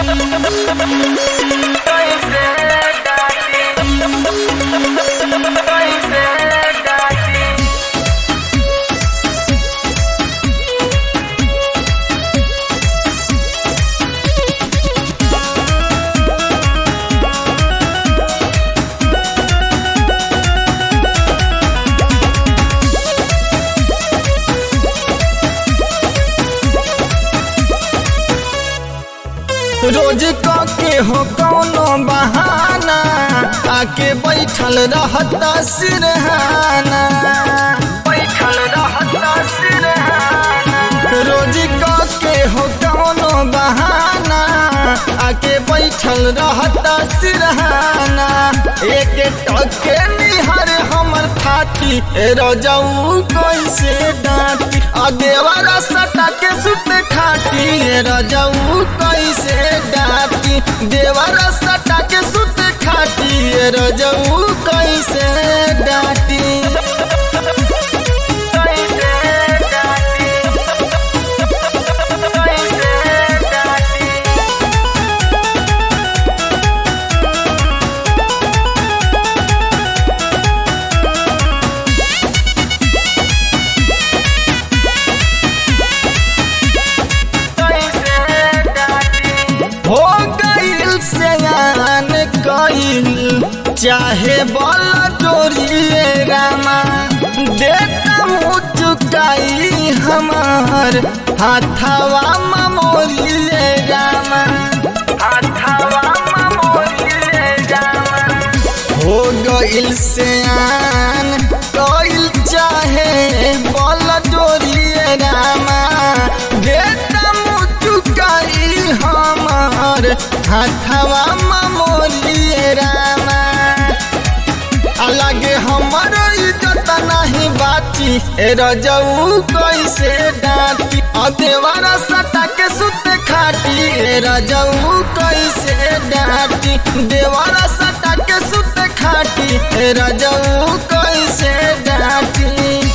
रोज के हो कौनो बहाना आके बैठल रहता सिरहाना, बैठल रहता सिरहाना। रोज के हो कौनो बहाना आके बैठल रहता सिरहाना। एक टके निहर हमर थाती रजऊ कैसे डांटी, देवरा सटा के सुत खाटी रजऊ कैसे डांटी, देवरा सटा के सुत खाटी रजऊ कैसे डांटी। हो गईल सयान कईल चाहे बल जोड़िए रामा, देता मुँह चुकाई हमार हाथवा मोरिए रामा, हाथवा मोरिए रामा। हो गईल सयान कईल चाहे बल जोड़िए रामा, देता मुँह चुकाई हमार हाथवा मोरिए रामा। अलगे हमर इज्जत नहीं बाची रजऊ कैसे डांटी, देवरा सटा के सुत खाटी रजऊ कैसे डांटी, देवरा सटा के सुत खाटी रजऊ कैसे डांटी।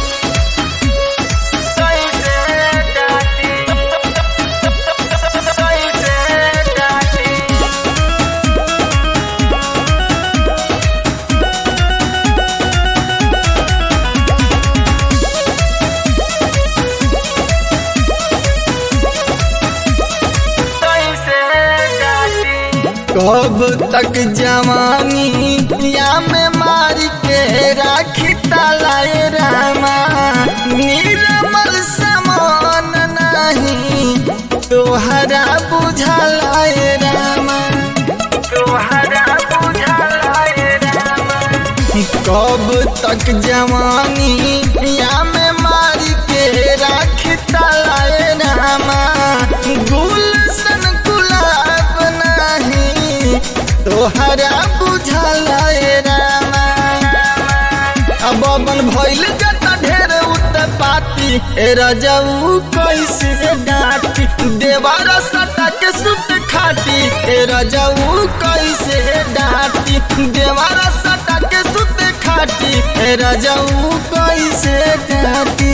कब तक जवानी या में मारी के राखी तालाए रामा, निर्मल समान नहीं तोहरा बुझालाए रामा, तोहरा बुझालाए रामा। कब तक जवानी या में मारी के राखी तालाए रामा, गुलशन गुलाब नहीं तोहरा बुझालाए रामा। अब बन भइल जता ढेर उत्पाती रजऊ कैसे डांटी, देवरा सटा के सुत खाटी रजऊ कैसे डांटी, देवरा सटा के सुत खाटी रजऊ कैसे डांटी।